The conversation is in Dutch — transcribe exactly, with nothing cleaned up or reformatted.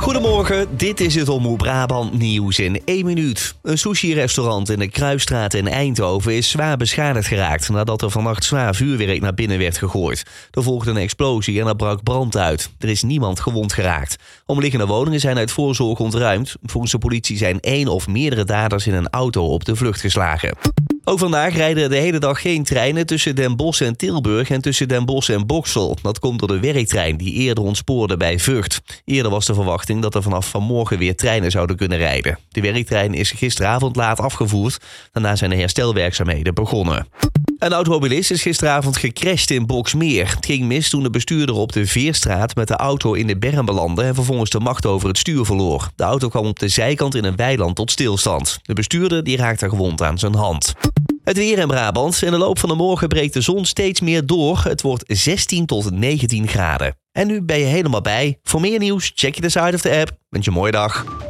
Goedemorgen, dit is het Omroep Brabant nieuws in één minuut. Een sushi-restaurant in de Kruisstraat in Eindhoven is zwaar beschadigd geraakt nadat er vannacht zwaar vuurwerk naar binnen werd gegooid. Er volgde een explosie en er brak brand uit. Er is niemand gewond geraakt. Omliggende woningen zijn uit voorzorg ontruimd. Volgens de politie zijn één of meerdere daders in een auto op de vlucht geslagen. Ook vandaag rijden de hele dag geen treinen tussen Den Bosch en Tilburg en tussen Den Bosch en Boxel. Dat komt door de werktrein die eerder ontspoorde bij Vught. Eerder was de verwachting dat er vanaf vanmorgen weer treinen zouden kunnen rijden. De werktrein is gisteravond laat afgevoerd. Daarna zijn de herstelwerkzaamheden begonnen. Een automobilist is gisteravond gecrashed in Boxmeer. Het ging mis toen de bestuurder op de Veerstraat met de auto in de berm belandde en vervolgens de macht over het stuur verloor. De auto kwam op de zijkant in een weiland tot stilstand. De bestuurder die raakte gewond aan zijn hand. Het weer in Brabant. In de loop van de morgen breekt de zon steeds meer door. Het wordt zestien tot negentien graden. En nu ben je helemaal bij. Voor meer nieuws check je de site of de app. Wens je een mooie dag.